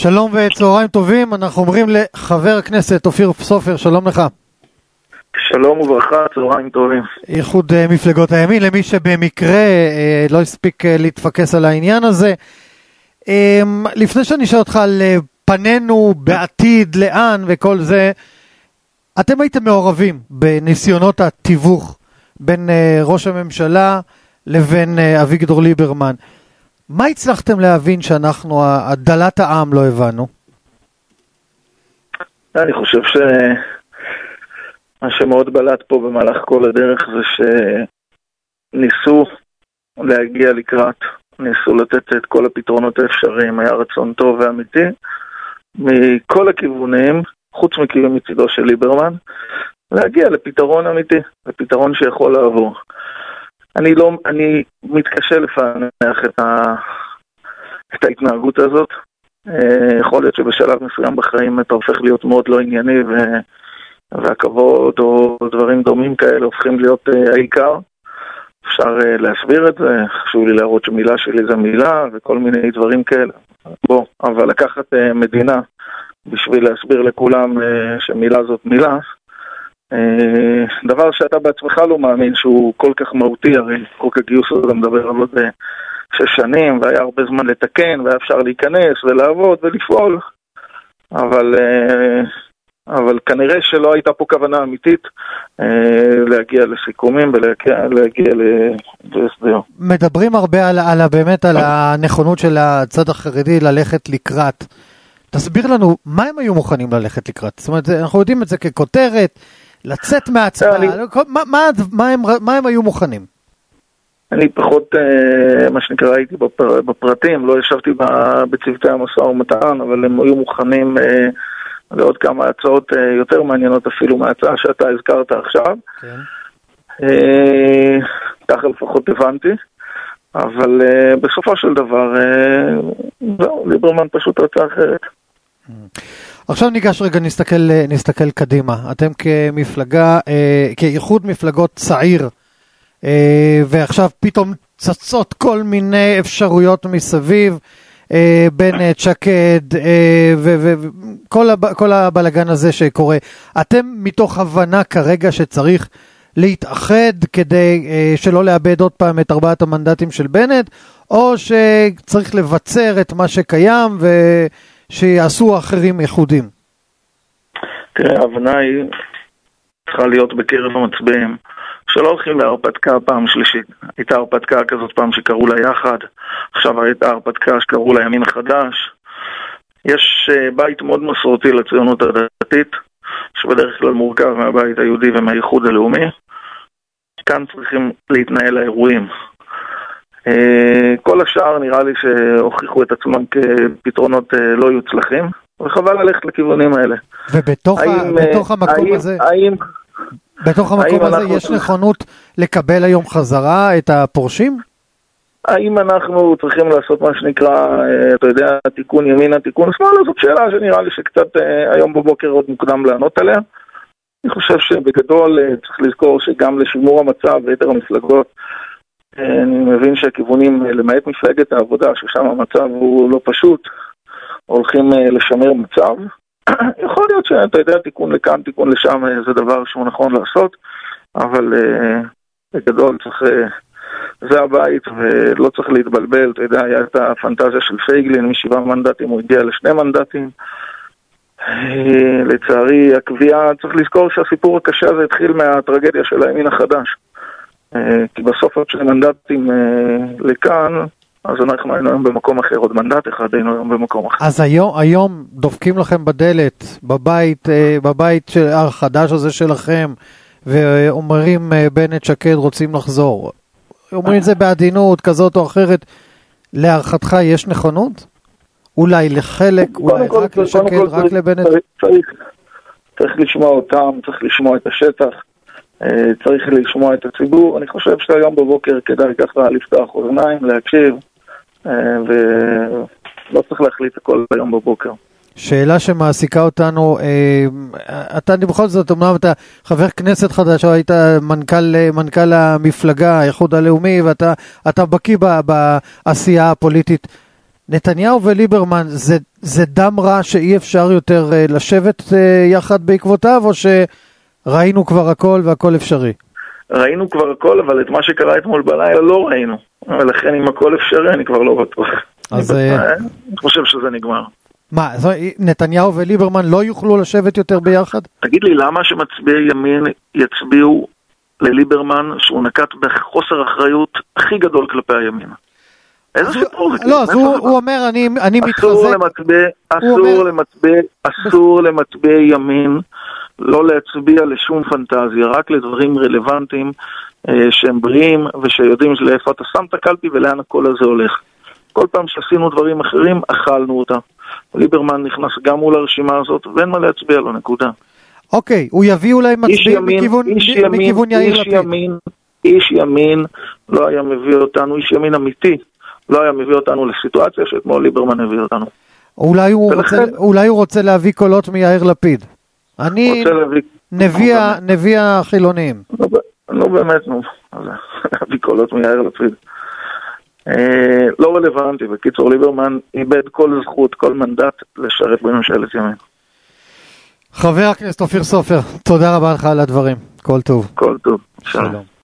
שלום וצהריים טובים, אנחנו אומרים לחבר הכנסת אופיר סופר, שלום לך. שלום וברכה, צהריים טובים. איחוד מפלגות הימין, למי שבמקרה לא הספיק להתפקס על העניין הזה. לפני שאני אשאל אותך על פנינו בעתיד, לאן וכל זה, אתם הייתם מעורבים בניסיונות התיווך בין ראש הממשלה לבין אביגדור ליברמן. מה הצלחתם להבין שאנחנו, דלת העם, לא הבנו? אני חושב מה שמאוד בלט פה במהלך כל הדרך זה שניסו להגיע לקראת, ניסו לתת את כל הפתרונות האפשריים, היה רצון טוב ואמיתי מכל הכיוונים, חוץ מצידו של ליברמן, להגיע לפתרון אמיתי, לפתרון שיכול לעבור. אני מתקשה לפענח את ההתנהגות הזאת. יכול להיות שבשלב מסוים בחיים אתה הופך להיות מאוד לא ענייני, והכבוד או דברים דומים כאלה הופכים להיות העיקר. אפשר להסביר את זה, חשוב לי להראות שמילה שלי זה מילה וכל מיני דברים כאלה. אבל לקחת מדינה בשביל להסביר לכולם שמילה זאת מילה, דבר שאתה בעצמך לא מאמין שהוא כל כך מהותי, הרי חוק הגיוס הזה מדבר על עוד 6 שנים, והיה הרבה זמן לתקן, והיה אפשר להיכנס ולעבוד ולפעול, אבל כנראה שלא הייתה פה כוונה אמיתית להגיע לסיכומים ולהגיע להסדר. מדברים הרבה באמת על הנכונות של הצד החרדי ללכת לקראת. תסביר לנו, מה הם היו מוכנים ללכת לקראת? זאת אומרת, אנחנו יודעים את זה ככותרת, לצאת מהצבא, מה הם היו מוכנים? אני פחות, מה שנקרא, הייתי בפרטים, לא ישבתי בצוותי המשא ומתן, אבל הם היו מוכנים לעוד כמה הצעות יותר מעניינות אפילו מההצעה שאתה הזכרת עכשיו. כן. ככה לפחות הבנתי, אבל בסופו של דבר, ליברמן פשוט רצה אחרת. עכשיו ניגש רגע, נסתכל קדימה. אתם כמפלגה, כאיחוד מפלגות צעיר, ועכשיו פתאום צצות כל מיני אפשרויות מסביב, בנט, שקד, וכל הבלגן הזה שקורה. אתם מתוך הבנה כרגע שצריך להתאחד כדי שלא לאבד עוד פעם את 4 המנדטים של בנט, או שצריך לבצר את מה שקיים ושיעשו אחרים איחודים? תראה, ההבנה היא צריכה להיות בקרב המצביעים, שלא הולכים להרפתקה פעם שלישית. הייתה הרפתקה כזאת פעם שקראו לה יחד, עכשיו הייתה הרפתקה שקראו לה ימין החדש. יש בית מאוד מסורתי לציונות הדתית, שבדרך כלל מורכב מהבית היהודי ומהייחוד הלאומי. כאן צריכים להתנהל האירועים. כל השאר נראה לי שהוכיחו את עצמם כפתרונות לא יוצלחים, וחבל ללכת לכיוונים האלה. ובתוך המקום הזה... בתוך המקום הזה יש נכונות לקבל היום חזרה את הפורשים? האם אנחנו צריכים לעשות מה שנקרא, אתה יודע, תיקון ימינה, תיקון שמאלה? זאת שאלה שנראה לי שקצת היום בבוקר עוד מוקדם לענות עליה. אני חושב שבגדול צריך לזכור שגם לשימור המצב ויתר המפלגות, אני מבין שהכיוונים, למעט מפלגת העבודה, ששם המצב הוא לא פשוט, הולכים לשמר מצב. יכול להיות שאתה יודע, תיקון לכאן, תיקון לשם, זה דבר שהוא נכון לעשות, אבל בגדול צריך, זה הבית ולא צריך להתבלבל. אתה יודע, היה את הפנטזיה של פייגלין, מ7 מנדטים הוא הגיע ל2 מנדטים. לצערי, הקביעה, צריך לזכור שהסיפור הקשה הזה התחיל מהטרגדיה של הימין החדש, כי בסוף עוד 2 מנדטים לכאן, אז אנחנו היינו היום במקום אחר, עוד מנדט אחד היינו היום במקום אחר. אז היום דופקים לכם בדלת, בבית החדש הזה שלכם, ואומרים בנט, שקד רוצים לחזור. אומרים את זה בעדינות כזאת או אחרת. להערכתך יש נכונות? אולי לחלק, אולי רק לשקד, רק לבנט? צריך לשמוע אותם, צריך לשמוע את השטח, צריך לשמוע את הציבור. אני חושב שהיום בבוקר כדאי ככה לפתוח אוזניים, להקשיב, ולא צריך להחליט הכל היום בבוקר. שאלה שמעסיקה אותנו, אתה בכל זאת, אמנם אתה חבר כנסת חדש, או היית מנכ"ל המפלגה, האיחוד הלאומי, ואתה בקיא בעשייה הפוליטית. נתניהו וליברמן, זה דם רע שאי אפשר יותר לשבת יחד בעקבותיו, או שראינו כבר הכל והכל אפשרי? ראינו כבר הכל, אבל את מה שקרה אתמול בלילה לא ראינו. ולכן אם הכל אפשרי, אני כבר לא בטוח. אני חושב שזה נגמר. מה, נתניהו וליברמן לא יוכלו לשבת יותר ביחד? תגיד לי, למה שמצביעי ימין יצביעו לליברמן שהוא נקט בחוסר אחריות הכי גדול כלפי הימין? איזה סיפור זה? לא, אז הוא אומר, אני מתחזק. אסור למצביעי ימין לא להצביע לשום פנטזיה, רק לדברים רלוונטיים שהם בריאים ושיודעים לאיפה אתה שם את הקלפי ולאן הכל הזה הולך. כל פעם שעשינו דברים אחרים, אכלנו אותה. ליברמן נכנס גם מול הרשימה הזאת, ואין מה להצביע לו, נקודה. אוקיי, הוא יביא אולי מצביע מכיוון יאיר לפיד. איש ימין לא היה מביא אותנו, איש ימין אמיתי, לא היה מביא אותנו לסיטואציה שאתמול ליברמן הביא אותנו. אולי הוא רוצה להביא קולות מיאיר לפיד. אני נביא החילונים. לא באמת, להביא קולות מיאיר לפיד. לא רלוונטי, בקיצור ליברמן איבד כל זכות, כל מנדט לשרת בממשלת ימין. חבר הכנסת אופיר סופר, תודה רבה לך על הדברים. כל טוב. כל טוב. שלום.